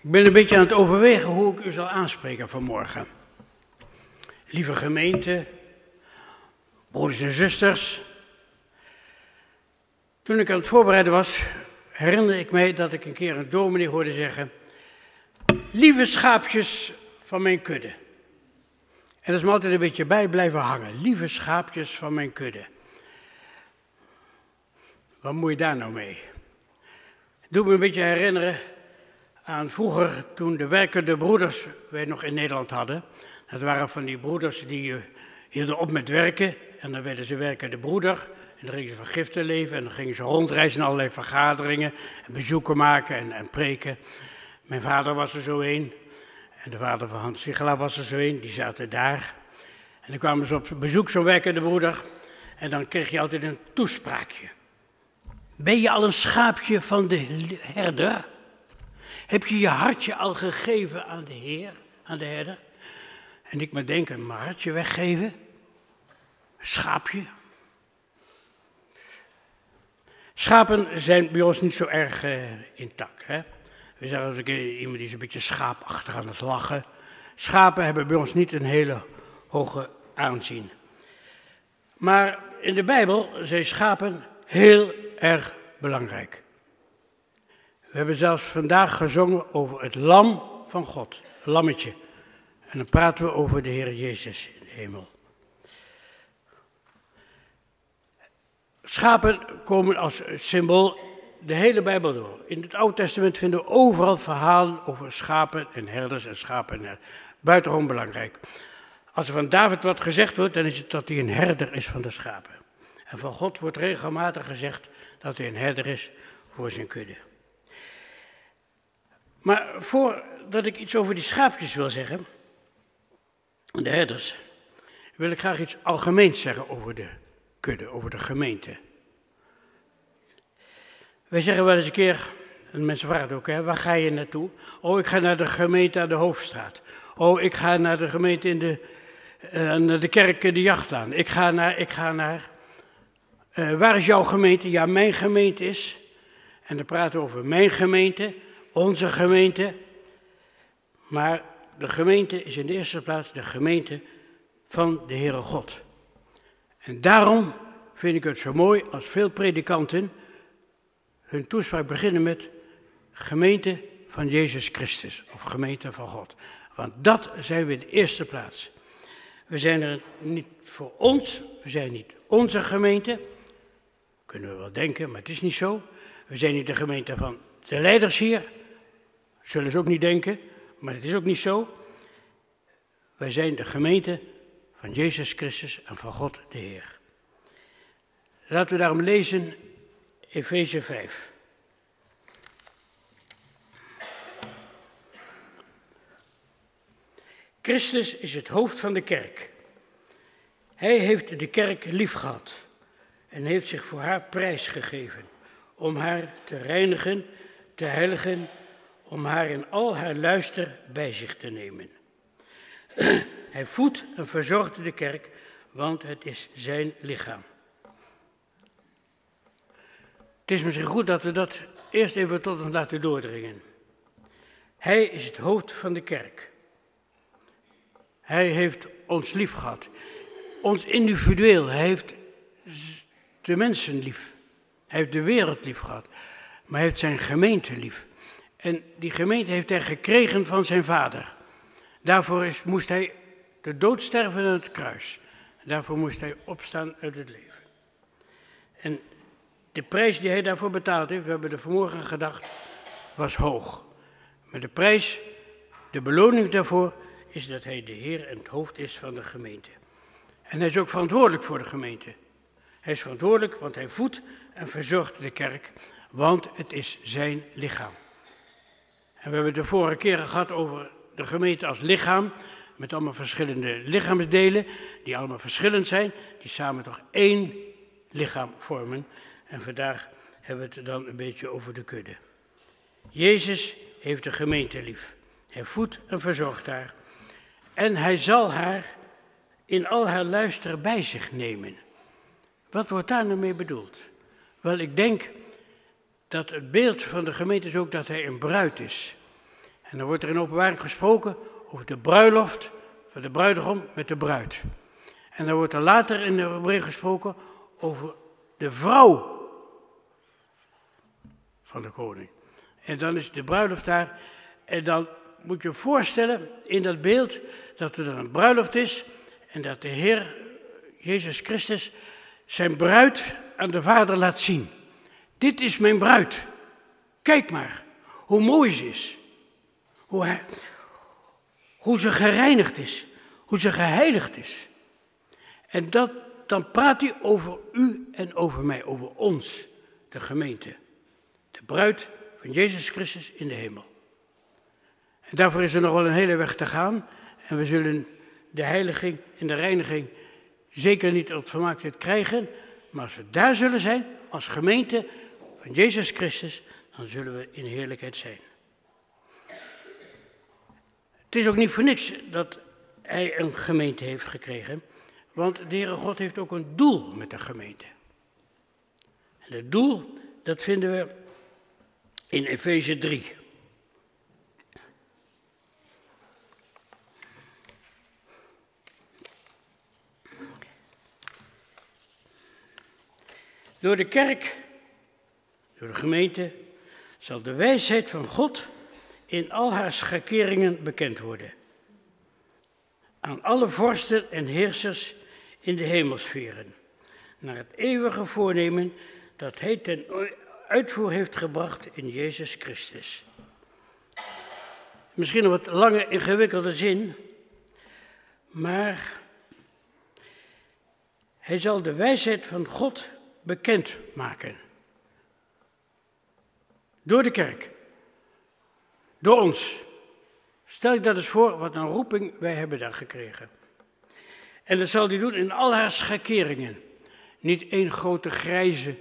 Ik ben een beetje aan het overwegen hoe ik u zal aanspreken vanmorgen. Lieve gemeente, broeders en zusters. Toen ik aan het voorbereiden was, herinnerde ik mij dat ik een keer een dominee hoorde zeggen: lieve schaapjes van mijn kudde. En dat is me altijd een beetje bij blijven hangen. Lieve schaapjes van mijn kudde. Wat moet je daar nou mee? Het doet me een beetje herinneren aan vroeger, toen de werkende broeders wij nog in Nederland hadden. Dat waren van die broeders die hielden op met werken en dan werden ze werkende broeder. En dan gingen ze van giften leven en dan gingen ze rondreizen in allerlei vergaderingen en bezoeken maken en preken. Mijn vader was er zo een en de vader van Hans Sigela was er zo een, die zaten daar. En dan kwamen ze op bezoek, zo'n werkende broeder, en dan kreeg je altijd een toespraakje. Ben je al een schaapje van de herder? Heb je je hartje al gegeven aan de Heer, aan de herder? En ik maar denken, mijn hartje weggeven? Een schaapje? Schapen zijn bij ons niet zo erg intact. Hè? We zeggen als ik iemand die is een beetje schaapachtig aan het lachen. Schapen hebben bij ons niet een hele hoge aanzien. Maar in de Bijbel zijn schapen heel erg belangrijk. We hebben zelfs vandaag gezongen over het lam van God, een lammetje. En dan praten we over de Heer Jezus in de hemel. Schapen komen als symbool de hele Bijbel door. In het Oude Testament vinden we overal verhalen over schapen en herders en schapen en herders. Buitengewoon belangrijk. Als er van David wat gezegd wordt, dan is het dat hij een herder is van de schapen. En van God wordt regelmatig gezegd dat hij een herder is voor zijn kudde. Maar voordat ik iets over die schaapjes wil zeggen, de herders, wil ik graag iets algemeens zeggen over de kudde, over de gemeente. Wij zeggen wel eens een keer, en mensen vragen het ook, hè, waar ga je naartoe? Oh, ik ga naar de gemeente aan de Hoofdstraat. Oh, ik ga naar de gemeente naar de kerk in de Jachtlaan. Ik ga naar waar is jouw gemeente? Ja, mijn gemeente is. En dan praten we over mijn gemeente, onze gemeente. Maar de gemeente is in de eerste plaats de gemeente van de Heere God. En daarom vind ik het zo mooi als veel predikanten hun toespraak beginnen met gemeente van Jezus Christus of gemeente van God. Want dat zijn we in de eerste plaats. We zijn er niet voor ons, we zijn niet onze gemeente. Kunnen we wel denken, maar het is niet zo. We zijn niet de gemeente van de leiders hier. Zullen ze ook niet denken, maar het is ook niet zo. Wij zijn de gemeente van Jezus Christus en van God de Heer. Laten we daarom lezen Efeze 5. Christus is het hoofd van de kerk. Hij heeft de kerk lief gehad en heeft zich voor haar prijsgegeven, om haar te reinigen, te heiligen, om haar in al haar luister bij zich te nemen. Hij voedt en verzorgt de kerk, want het is zijn lichaam. Het is misschien goed dat we dat eerst even tot ons laten doordringen. Hij is het hoofd van de kerk. Hij heeft ons lief gehad. Ons individueel. Hij heeft de mensen lief. Hij heeft de wereld lief gehad. Maar hij heeft zijn gemeente lief. En die gemeente heeft hij gekregen van zijn vader. Daarvoor moest hij de dood sterven aan het kruis. Daarvoor moest hij opstaan uit het leven. En de prijs die hij daarvoor betaald heeft, we hebben er vanmorgen gedacht, was hoog. Maar de prijs, de beloning daarvoor, is dat hij de Heer en het hoofd is van de gemeente. En hij is ook verantwoordelijk voor de gemeente. Hij is verantwoordelijk, want hij voedt en verzorgt de kerk, want het is zijn lichaam. En we hebben het de vorige keren gehad over de gemeente als lichaam, met allemaal verschillende lichaamsdelen, die allemaal verschillend zijn, die samen toch één lichaam vormen. En vandaag hebben we het dan een beetje over de kudde. Jezus heeft de gemeente lief. Hij voedt en verzorgt haar. En hij zal haar in al haar luister bij zich nemen. Wat wordt daar nou mee bedoeld? Wel, ik denk dat het beeld van de gemeente is ook dat hij een bruid is. En dan wordt er in Openbaring gesproken over de bruiloft van de bruidegom met de bruid. En dan wordt er later in de Hebreeën gesproken over de vrouw van de koning. En dan is de bruiloft daar. En dan moet je je voorstellen in dat beeld dat er dan een bruiloft is en dat de Heer Jezus Christus zijn bruid aan de Vader laat zien. Dit is mijn bruid. Kijk maar hoe mooi ze is. Hoe ze gereinigd is. Hoe ze geheiligd is. En dan praat hij over u en over mij, over ons, de gemeente. De bruid van Jezus Christus in de hemel. En daarvoor is er nog wel een hele weg te gaan. En we zullen de heiliging en de reiniging zeker niet op vermaaktheid krijgen. Maar als we daar zullen zijn, als gemeente van Jezus Christus, dan zullen we in heerlijkheid zijn. Het is ook niet voor niks dat hij een gemeente heeft gekregen. Want de Heere God heeft ook een doel met de gemeente. En het doel, dat vinden we in Efeze 3. Door de kerk, door de gemeente, zal de wijsheid van God in al haar schakeringen bekend worden. Aan alle vorsten en heersers in de hemelsferen, naar het eeuwige voornemen dat hij ten uitvoer heeft gebracht in Jezus Christus. Misschien een wat lange, ingewikkelde zin, maar hij zal de wijsheid van God bekend maken. Door de kerk. Door ons. Stel ik dat eens voor, wat een roeping wij hebben daar gekregen. En dat zal hij doen in al haar schakeringen. Niet één grote grijze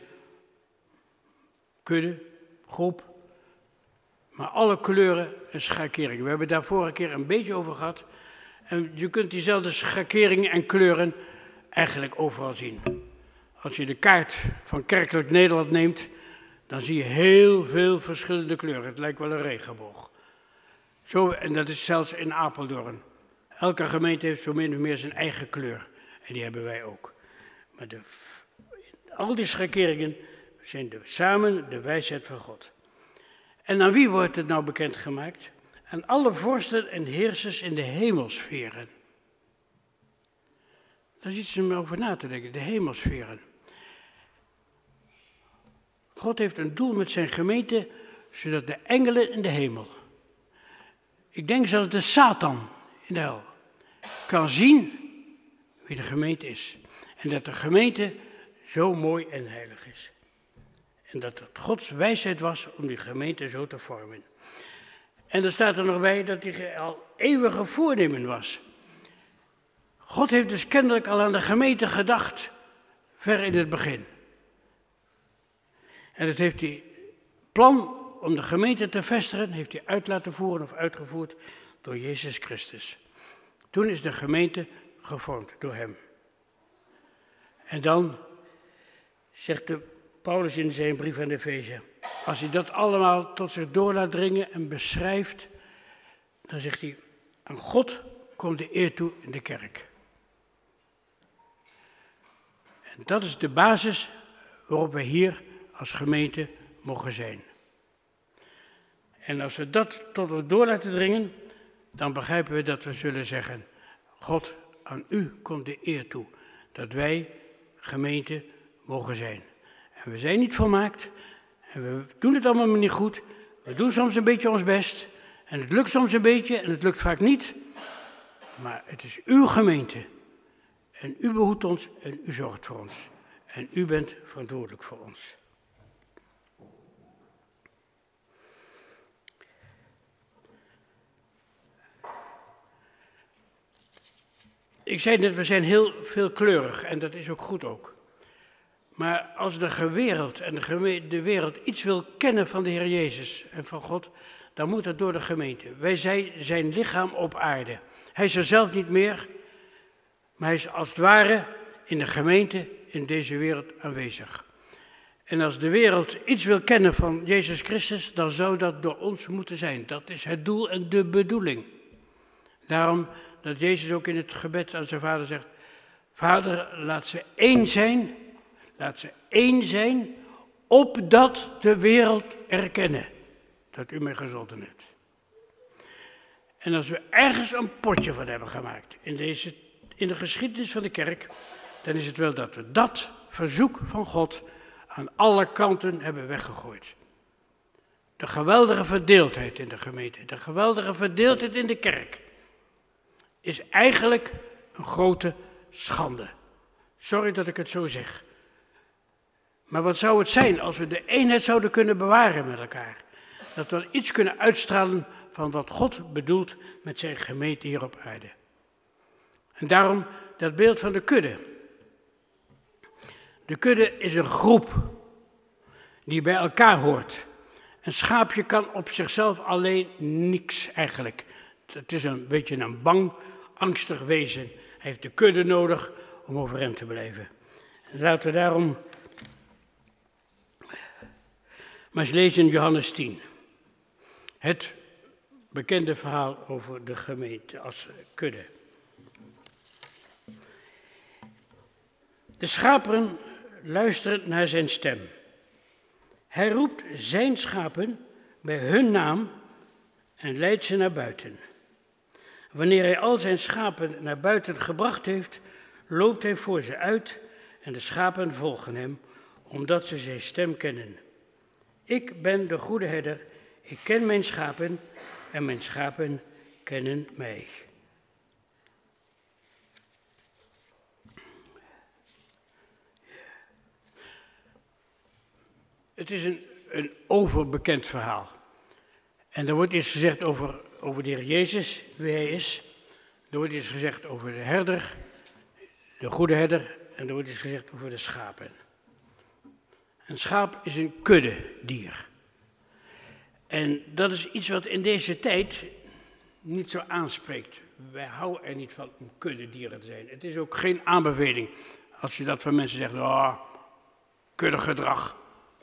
kudde, groep, maar alle kleuren en schakeringen. We hebben daar vorige keer een beetje over gehad. En je kunt diezelfde schakeringen en kleuren eigenlijk overal zien. Als je de kaart van Kerkelijk Nederland neemt, dan zie je heel veel verschillende kleuren. Het lijkt wel een regenboog. Zo, en dat is zelfs in Apeldoorn. Elke gemeente heeft zo min of meer zijn eigen kleur. En die hebben wij ook. Maar al die schakeringen zijn samen de wijsheid van God. En aan wie wordt het nou bekendgemaakt? Aan alle vorsten en heersers in de hemelsferen. Daar is iets om over na te denken, de hemelsferen. God heeft een doel met zijn gemeente, zodat de engelen in de hemel, ik denk zelfs de Satan in de hel, kan zien wie de gemeente is. En dat de gemeente zo mooi en heilig is. En dat het Gods wijsheid was om die gemeente zo te vormen. En er staat er nog bij dat hij al eeuwige voornemen was. God heeft dus kennelijk al aan de gemeente gedacht, ver in het begin. En dat heeft hij plan om de gemeente te vestigen, heeft hij uit laten voeren of uitgevoerd door Jezus Christus. Toen is de gemeente gevormd door hem. En dan zegt Paulus in zijn brief aan de Efeze, als hij dat allemaal tot zich door laat dringen en beschrijft, dan zegt hij, aan God komt de eer toe in de kerk. En dat is de basis waarop we hier als gemeente mogen zijn. En als we dat tot ons door laten dringen, dan begrijpen we dat we zullen zeggen, God, aan u komt de eer toe, dat wij gemeente mogen zijn. En we zijn niet volmaakt, en we doen het allemaal niet goed, we doen soms een beetje ons best, en het lukt soms een beetje, en het lukt vaak niet, maar het is uw gemeente, en u behoedt ons, en u zorgt voor ons, en u bent verantwoordelijk voor ons. Ik zei net, we zijn heel veelkleurig en dat is ook goed ook. Maar als de wereld en de wereld iets wil kennen van de Heer Jezus en van God, dan moet dat door de gemeente. Wij zijn zijn lichaam op aarde. Hij is er zelf niet meer, maar hij is als het ware in de gemeente in deze wereld aanwezig. En als de wereld iets wil kennen van Jezus Christus, dan zou dat door ons moeten zijn. Dat is het doel en de bedoeling. Daarom dat Jezus ook in het gebed aan zijn vader zegt: Vader, laat ze één zijn, opdat de wereld erkennen dat u mij gezonden hebt. En als we ergens een potje van hebben gemaakt in de geschiedenis van de kerk, dan is het wel dat we dat verzoek van God aan alle kanten hebben weggegooid. De geweldige verdeeldheid in de gemeente, de geweldige verdeeldheid in de kerk, is eigenlijk een grote schande. Sorry dat ik het zo zeg. Maar wat zou het zijn als we de eenheid zouden kunnen bewaren met elkaar? Dat we iets kunnen uitstralen van wat God bedoelt met zijn gemeente hier op aarde. En daarom dat beeld van de kudde. De kudde is een groep die bij elkaar hoort. Een schaapje kan op zichzelf alleen niks eigenlijk. Het is een beetje een bang, angstig wezen. Hij heeft de kudde nodig om overeind te blijven. Laten we daarom maar eens lezen in Johannes 10. Het bekende verhaal over de gemeente als kudde. De schapen luisteren naar zijn stem. Hij roept zijn schapen bij hun naam en leidt ze naar buiten. Wanneer hij al zijn schapen naar buiten gebracht heeft, loopt hij voor ze uit en de schapen volgen hem, omdat ze zijn stem kennen. Ik ben de goede herder, ik ken mijn schapen en mijn schapen kennen mij. Het is een overbekend verhaal. En er wordt iets gezegd over de Heer Jezus, wie hij is. Er wordt iets gezegd over de herder, de goede herder. En er wordt iets gezegd over de schapen. Een schaap is een kuddedier. En dat is iets wat in deze tijd niet zo aanspreekt. Wij houden er niet van om kuddedieren te zijn. Het is ook geen aanbeveling als je dat van mensen zegt: kuddegedrag.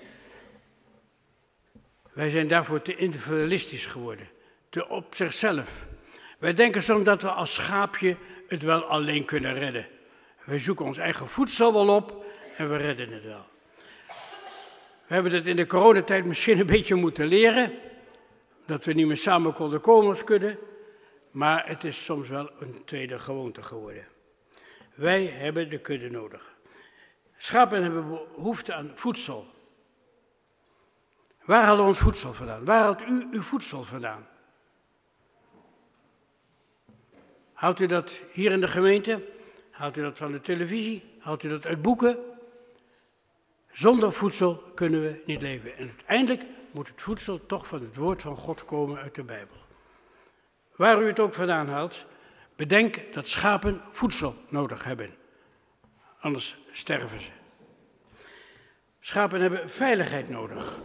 Wij zijn daarvoor te individualistisch geworden, te op zichzelf. Wij denken soms dat we als schaapje het wel alleen kunnen redden. Wij zoeken ons eigen voedsel wel op en we redden het wel. We hebben het in de coronatijd misschien een beetje moeten leren, dat we niet meer samen konden komen als kudde, maar het is soms wel een tweede gewoonte geworden. Wij hebben de kudde nodig. Schapen hebben behoefte aan voedsel. Waar hadden we ons voedsel vandaan? Waar haalt u uw voedsel vandaan? Haalt u dat hier in de gemeente? Haalt u dat van de televisie? Haalt u dat uit boeken? Zonder voedsel kunnen we niet leven. En uiteindelijk moet het voedsel toch van het woord van God komen uit de Bijbel. Waar u het ook vandaan haalt, bedenk dat schapen voedsel nodig hebben. Anders sterven ze. Schapen hebben veiligheid nodig.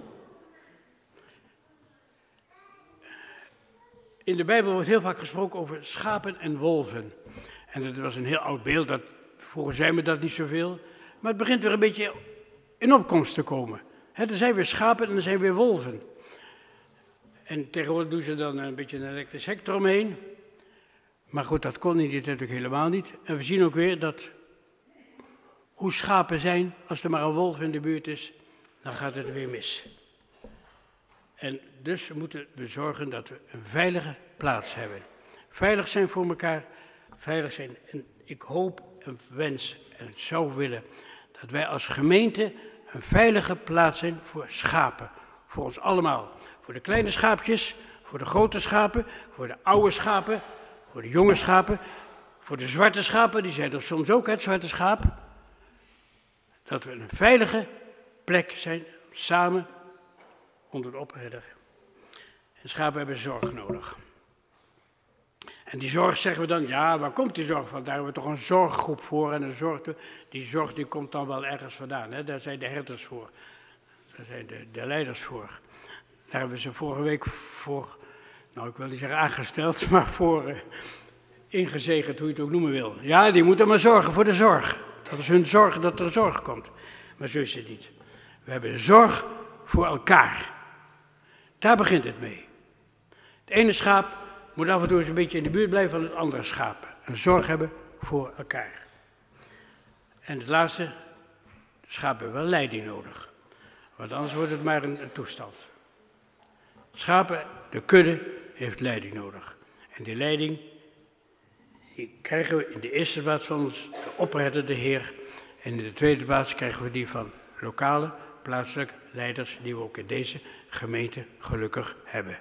In de Bijbel wordt heel vaak gesproken over schapen en wolven. En dat was een heel oud beeld, vroeger zei men dat niet zoveel. Maar het begint weer een beetje in opkomst te komen. Er zijn weer schapen en er zijn weer wolven. En tegenwoordig doen ze dan een beetje een elektrisch hek eromheen. Maar goed, dat kon in die tijd natuurlijk helemaal niet. En we zien ook weer dat hoe schapen zijn, als er maar een wolf in de buurt is, dan gaat het weer mis. En dus moeten we zorgen dat we een veilige plaats hebben. Veilig zijn voor elkaar, veilig zijn. En ik hoop en wens en zou willen dat wij als gemeente een veilige plaats zijn voor schapen. Voor ons allemaal. Voor de kleine schaapjes, voor de grote schapen, voor de oude schapen, voor de jonge schapen, voor de zwarte schapen, die zijn er soms ook, het zwarte schaap. Dat we een veilige plek zijn, samen onder de opherder. En schapen hebben zorg nodig. En die zorg zeggen we dan, ja, waar komt die zorg van? Daar hebben we toch een zorggroep voor en die zorg die komt dan wel ergens vandaan. Hè? Daar zijn de herders voor, daar zijn de leiders voor. Daar hebben we ze vorige week voor, nou ik wil niet zeggen aangesteld, maar voor ingezegend, hoe je het ook noemen wil. Ja, die moeten maar zorgen voor de zorg. Dat is hun zorg dat er zorg komt. Maar zo is het niet. We hebben zorg voor elkaar. Daar begint het mee. Het ene schaap moet af en toe eens een beetje in de buurt blijven van het andere schaap. En zorg hebben voor elkaar. En het laatste, de schapen hebben wel leiding nodig. Want anders wordt het maar een toestand. Schapen, de kudde, heeft leiding nodig. En die leiding die krijgen we in de eerste plaats van ons, de opperherder, de Heer. En in de tweede plaats krijgen we die van lokale, plaatselijke leiders die we ook in deze gemeente gelukkig hebben.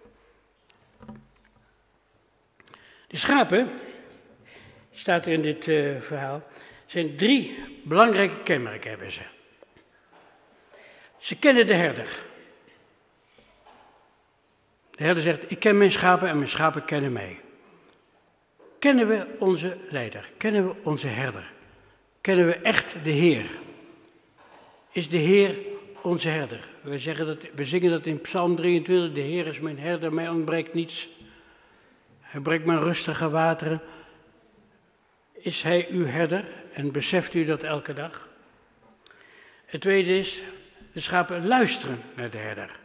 De schapen, staat er in dit verhaal, zijn 3 belangrijke kenmerken hebben ze. Ze kennen de herder. De herder zegt, ik ken mijn schapen en mijn schapen kennen mij. Kennen we onze leider? Kennen we onze herder? Kennen we echt de Heer? Is de Heer onze herder? We zingen dat in Psalm 23, de Heer is mijn herder, mij ontbreekt niets. Hij brengt mij rustige wateren. Is hij uw herder en beseft u dat elke dag? Het tweede is, de schapen luisteren naar de herder.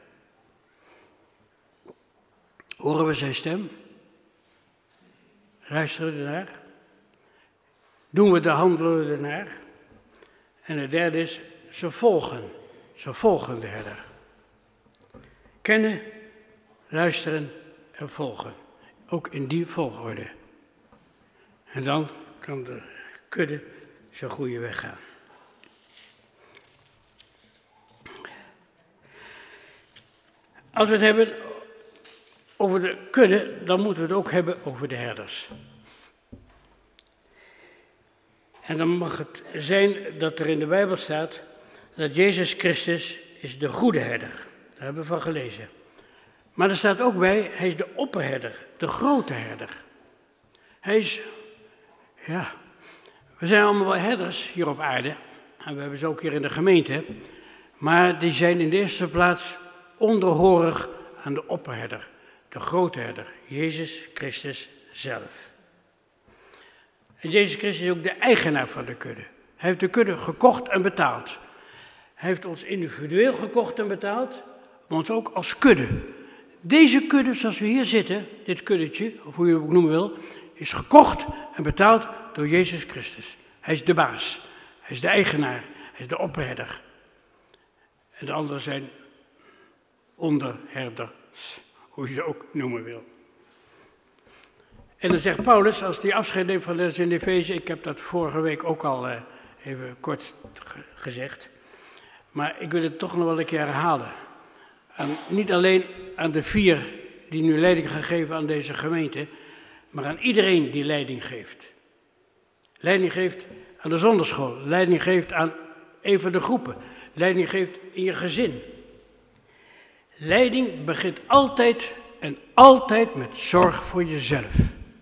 Horen we zijn stem? Luisteren we ernaar? Doen we de handelen ernaar? En het derde is, ze volgen de herder. Kennen, luisteren en volgen. Ook in die volgorde. En dan kan de kudde zijn goede weg gaan. Als we het hebben over de kudde, dan moeten we het ook hebben over de herders. En dan mag het zijn dat er in de Bijbel staat dat Jezus Christus is de goede herder. Daar hebben we van gelezen. Maar er staat ook bij, hij is de opperherder, de grote herder. Hij is, we zijn allemaal wel herders hier op aarde. En we hebben ze ook hier in de gemeente. Maar die zijn in de eerste plaats onderhorig aan de opperherder, de grote herder, Jezus Christus zelf. En Jezus Christus is ook de eigenaar van de kudde. Hij heeft de kudde gekocht en betaald. Hij heeft ons individueel gekocht en betaald, maar ons ook als kudde. Deze kudde, zoals we hier zitten, dit kuddetje, of hoe je het ook noemen wil, is gekocht en betaald door Jezus Christus. Hij is de baas, hij is de eigenaar, hij is de opperherder. En de anderen zijn onderherders, hoe je ze ook noemen wil. En dan zegt Paulus, als hij afscheid neemt van de in Efeze, ik heb dat vorige week ook al even kort gezegd, maar ik wil het toch nog wel een keer herhalen. Niet alleen aan de 4 die nu leiding gaan geven aan deze gemeente, maar aan iedereen die leiding geeft. Leiding geeft aan de zonderschool, leiding geeft aan een van de groepen, leiding geeft in je gezin. Leiding begint altijd en altijd met zorg voor jezelf.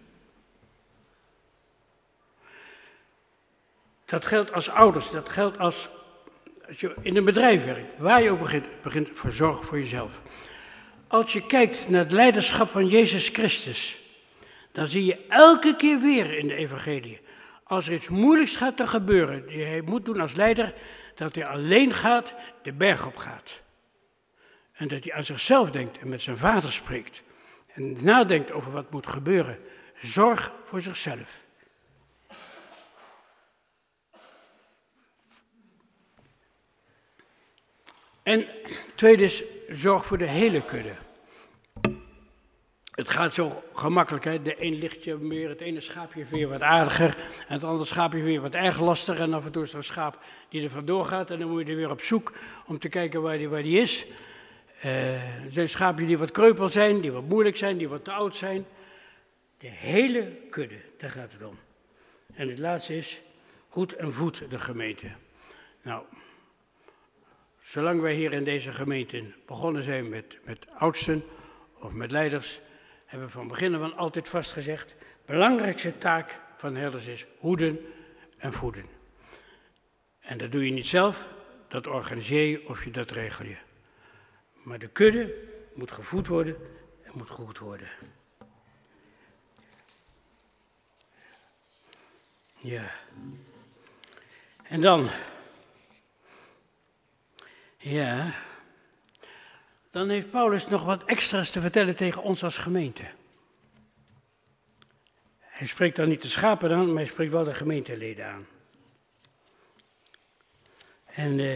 Dat geldt als ouders, dat geldt als je in een bedrijf werkt, waar je ook begint voor zorg voor jezelf. Als je kijkt naar het leiderschap van Jezus Christus, dan zie je elke keer weer in de evangelie, als er iets moeilijks gaat te gebeuren, die hij moet doen als leider, dat hij alleen gaat, de berg op gaat. En dat hij aan zichzelf denkt en met zijn vader spreekt. En nadenkt over wat moet gebeuren. Zorg voor zichzelf. En tweede is, zorg voor de hele kudde. Het gaat zo gemakkelijk, hè? De een ligt je meer, het ene schaapje weer wat aardiger en het andere schaapje weer wat erg lastig. En af en toe is er een schaap die er vandoor gaat en dan moet je er weer op zoek om te kijken waar die is. Er zijn schaapjes die wat kreupel zijn, die wat moeilijk zijn, die wat te oud zijn. De hele kudde, daar gaat het om. En het laatste is, hoed en voed de gemeente. Nou, zolang wij hier in deze gemeente begonnen zijn met oudsten of met leiders, hebben we van begin af aan altijd vastgezegd, de belangrijkste taak van herders is hoeden en voeden. En dat doe je niet zelf, dat organiseer je of je dat regel je. Maar de kudde moet gevoed worden en moet gehoed worden. Ja. En dan Ja, dan heeft Paulus nog wat extra's te vertellen tegen ons als gemeente. Hij spreekt dan niet de schapen aan, maar hij spreekt wel de gemeenteleden aan. En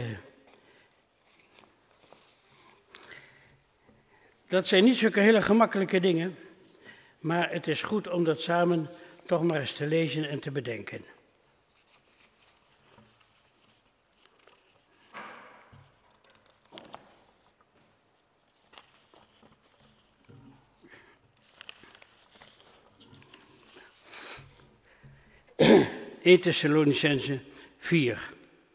dat zijn niet zulke hele gemakkelijke dingen, maar het is goed om dat samen toch maar eens te lezen en te bedenken. (1 Thessalonicenzen 4).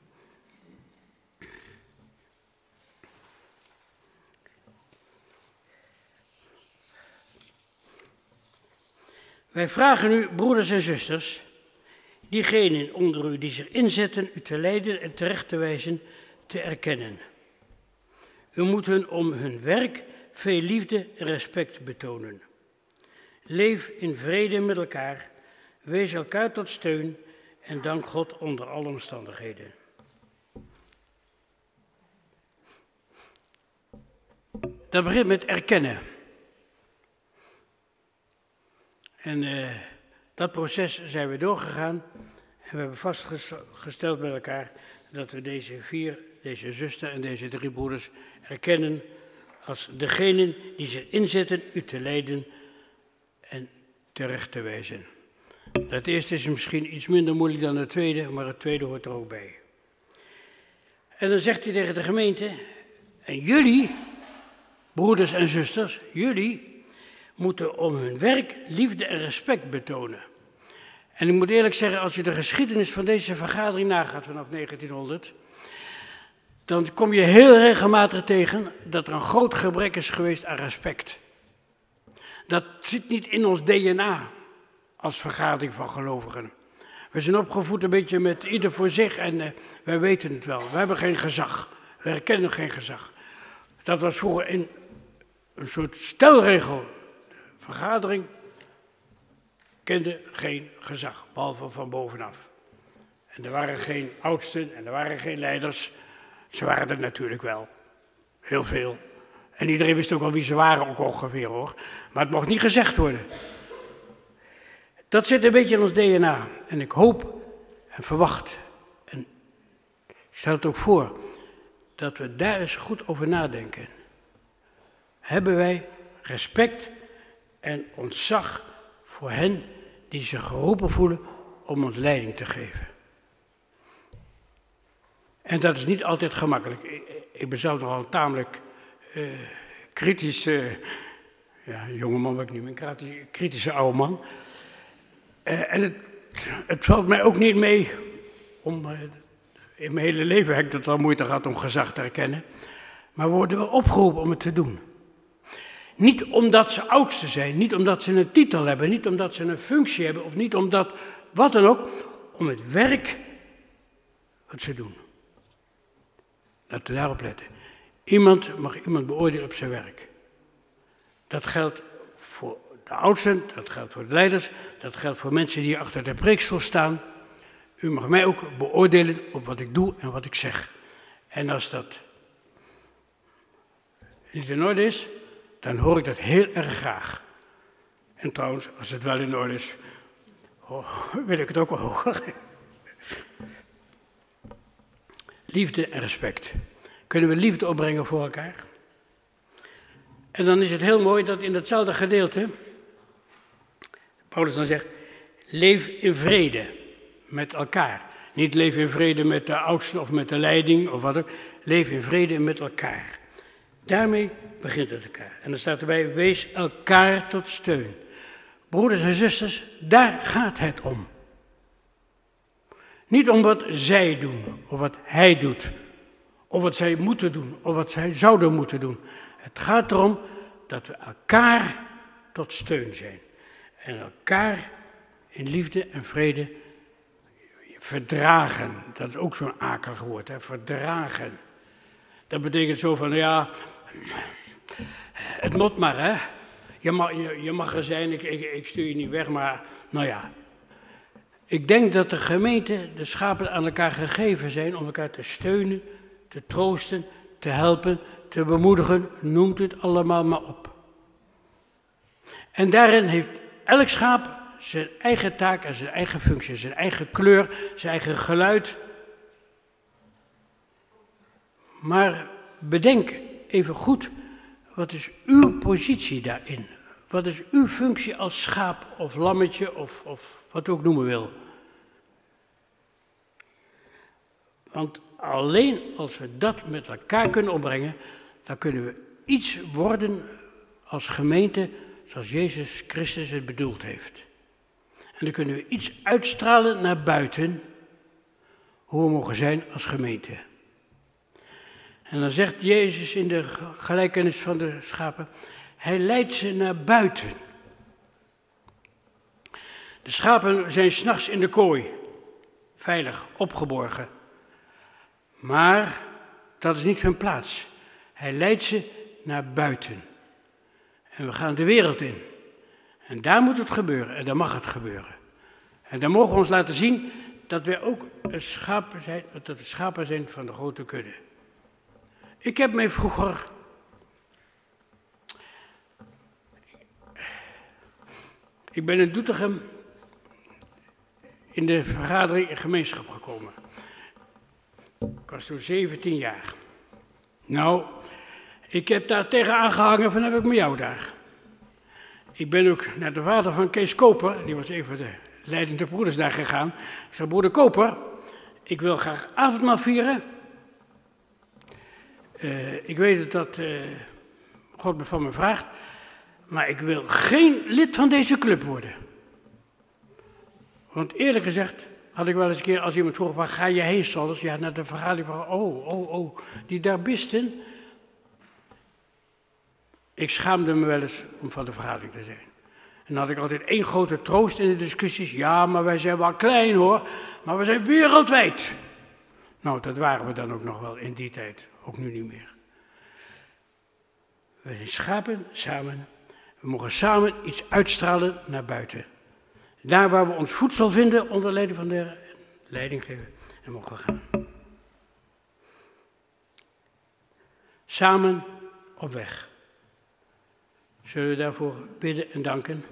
Wij vragen u, broeders en zusters, diegenen onder u die zich inzetten u te leiden en terecht te wijzen, te erkennen. U moet hun om hun werk veel liefde en respect betonen. Leef in vrede met elkaar, wees elkaar tot steun en dank God onder alle omstandigheden. Dat begint met erkennen. En dat proces zijn we doorgegaan en we hebben vastgesteld met elkaar dat we deze zuster en deze 3 broeders erkennen als degenen die zich inzetten u te leiden en terecht te wijzen. Dat eerste is misschien iets minder moeilijk dan het tweede, maar het tweede hoort er ook bij. En dan zegt hij tegen de gemeente, en jullie, broeders en zusters, jullie moeten om hun werk liefde en respect betonen. En ik moet eerlijk zeggen, als je de geschiedenis van deze vergadering nagaat vanaf 1900, dan kom je heel regelmatig tegen dat er een groot gebrek is geweest aan respect. Dat zit niet in ons DNA als vergadering van gelovigen. We zijn opgevoed een beetje met ieder voor zich en wij weten het wel. We hebben geen gezag. We herkennen geen gezag. Dat was vroeger een soort stelregel. De vergadering kende geen gezag, behalve van bovenaf. En er waren geen oudsten en er waren geen leiders. Ze waren er natuurlijk wel. Heel veel. En iedereen wist ook wel wie ze waren, ook ongeveer hoor. Maar het mocht niet gezegd worden. Dat zit een beetje in ons DNA. En ik hoop en verwacht, en ik stel het ook voor, dat we daar eens goed over nadenken. Hebben wij respect en ontzag voor hen die zich geroepen voelen om ons leiding te geven? En dat is niet altijd gemakkelijk. Ik ben zelf nogal tamelijk kritische, jongeman ben ik niet meer, een kritische oude man. En het valt mij ook niet mee om, in mijn hele leven heb ik dat al moeite gehad om gezag te herkennen. Maar we worden wel opgeroepen om het te doen. Niet omdat ze oudste zijn, niet omdat ze een titel hebben, niet omdat ze een functie hebben, of niet omdat, wat dan ook, om het werk wat ze doen. Dat we daarop letten. Iemand mag iemand beoordelen op zijn werk. Dat geldt voor de oudsten, dat geldt voor de leiders, dat geldt voor mensen die achter de preekstoel staan. U mag mij ook beoordelen op wat ik doe en wat ik zeg. En als dat niet in orde is, dan hoor ik dat heel erg graag. En trouwens, als het wel in orde is, wil ik het ook wel horen. Liefde en respect. Kunnen we liefde opbrengen voor elkaar? En dan is het heel mooi dat in datzelfde gedeelte Paulus dan zegt, leef in vrede met elkaar. Niet leef in vrede met de oudsten of met de leiding of wat ook. Leef in vrede met elkaar. Daarmee begint het elkaar. En dan staat erbij, wees elkaar tot steun. Broeders en zusters, daar gaat het om. Niet om wat zij doen, of wat hij doet, of wat zij moeten doen, of wat zij zouden moeten doen. Het gaat erom dat we elkaar tot steun zijn. En elkaar in liefde en vrede verdragen. Dat is ook zo'n akelig woord, hè? Verdragen. Dat betekent zo van, ja, het moet maar, hè. Je mag er zijn, ik stuur je niet weg, maar nou ja. Ik denk dat de gemeente, de schapen aan elkaar gegeven zijn om elkaar te steunen, te troosten, te helpen, te bemoedigen, noemt het allemaal maar op. En daarin heeft elk schaap zijn eigen taak en zijn eigen functie, zijn eigen kleur, zijn eigen geluid. Maar bedenk even goed, wat is uw positie daarin? Wat is uw functie als schaap of lammetje of wat u ook noemen wil? Want alleen als we dat met elkaar kunnen opbrengen, dan kunnen we iets worden als gemeente zoals Jezus Christus het bedoeld heeft. En dan kunnen we iets uitstralen naar buiten, hoe we mogen zijn als gemeente. En dan zegt Jezus in de gelijkenis van de schapen, hij leidt ze naar buiten. De schapen zijn 's nachts in de kooi, veilig, opgeborgen. Maar dat is niet hun plaats. Hij leidt ze naar buiten. En we gaan de wereld in. En daar moet het gebeuren en daar mag het gebeuren. En dan mogen we ons laten zien dat wij ook schapen zijn van de grote kudde. Ik heb mij vroeger... Ik ben in Doetinchem in de vergadering en gemeenschap gekomen. Ik was toen 17 jaar. Nou, ik heb daar tegen aangehangen van heb ik met jou daar. Ik ben ook naar de vader van Kees Koper, die was even de leiding der broeders daar gegaan. Ik zei, broeder Koper, ik wil graag avondmaal vieren. Ik weet dat God me van me vraagt, maar ik wil geen lid van deze club worden. Want eerlijk gezegd had ik wel eens een keer, als iemand vroeg, waar ga je heen soms? Ja, naar de vergadering van, die daar bisten. Ik schaamde me wel eens om van de vergadering te zijn. En dan had ik altijd één grote troost in de discussies. Ja, maar wij zijn wel klein hoor, maar we zijn wereldwijd. Nou, dat waren we dan ook nog wel in die tijd, ook nu niet meer. We zijn schapen samen. We mogen samen iets uitstralen naar buiten. Daar waar we ons voedsel vinden, onder leiding van de leidinggever, en mogen we gaan. Samen op weg. Zullen we daarvoor bidden en danken?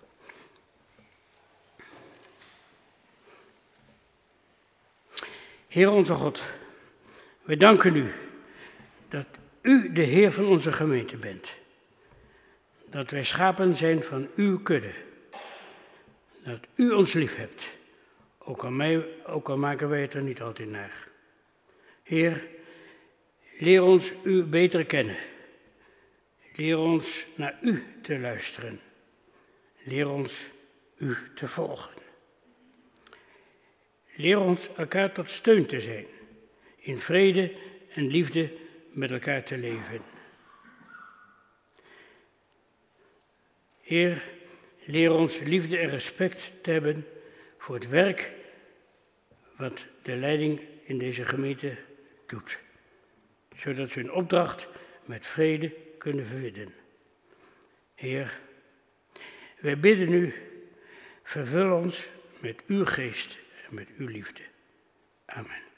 Heer onze God, wij danken u dat u de Heer van onze gemeente bent. Dat wij schapen zijn van uw kudde. Dat u ons lief hebt, ook al maken wij het er niet altijd naar. Heer, leer ons u beter kennen. Leer ons naar u te luisteren. Leer ons u te volgen. Leer ons elkaar tot steun te zijn, in vrede en liefde met elkaar te leven. Heer, leer ons liefde en respect te hebben voor het werk wat de leiding in deze gemeente doet, zodat ze hun opdracht met vrede kunnen vervullen. Heer, wij bidden u, vervul ons met uw geest en met uw liefde. Amen.